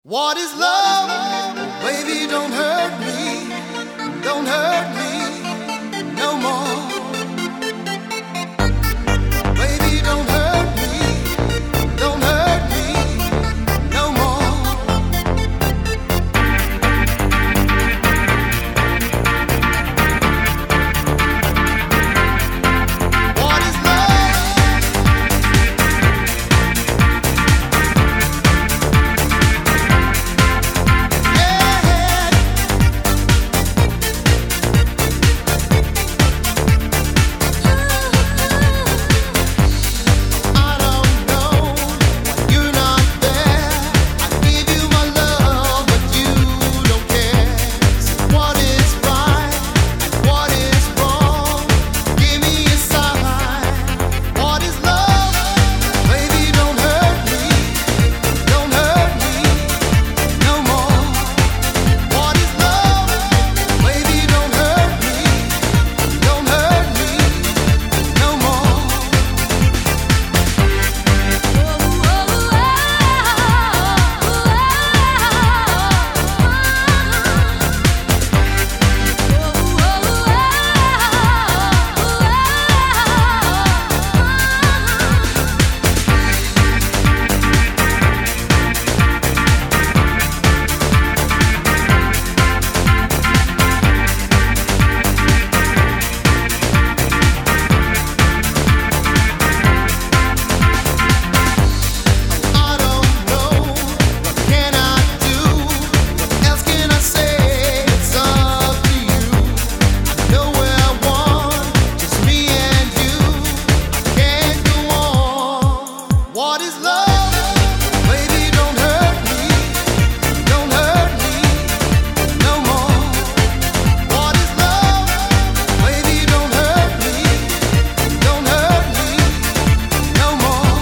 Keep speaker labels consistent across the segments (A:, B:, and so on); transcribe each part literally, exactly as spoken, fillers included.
A: What is love? Baby, don't hurt me. Don't hurt me no more. Baby, don't hurt me. Don't hurt me no more. What is love? Yeah. I don't know. You're not there. I give you my love, but you don't care. So what is right and what is wrong? Give me a sign. What is love? Baby, don't hurt me. Don't hurt me no more. What is love? Baby, don't hurt me. Don't hurt me no more. I don't know. What can I do? What else can I say? It's up to you. I know where I want, just me and you. I can't go on. What is love? Baby, don't hurt me. Don't hurt me no more. What is love? Baby, don't hurt me. Don't hurt me no more.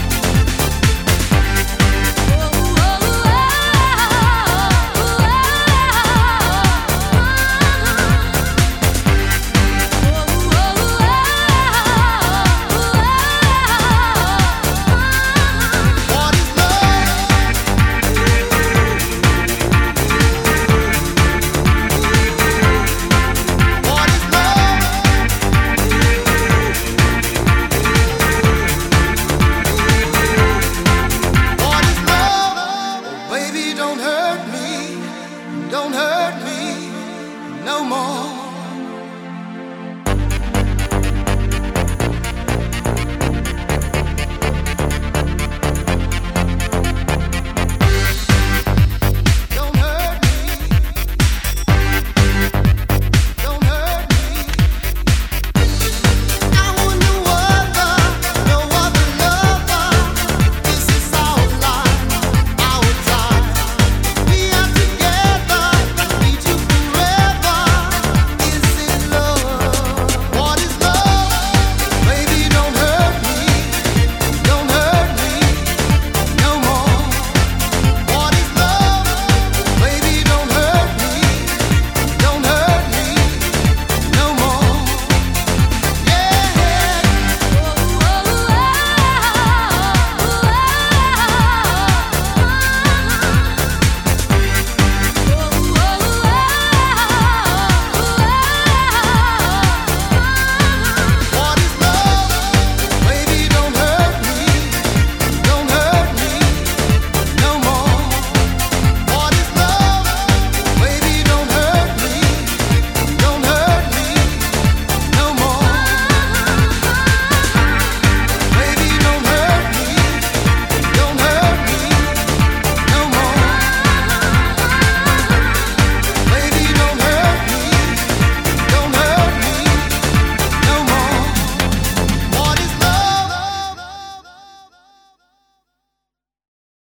A: What is love? What is love? What is love? Oh, baby, don't hurt me. Don't hurt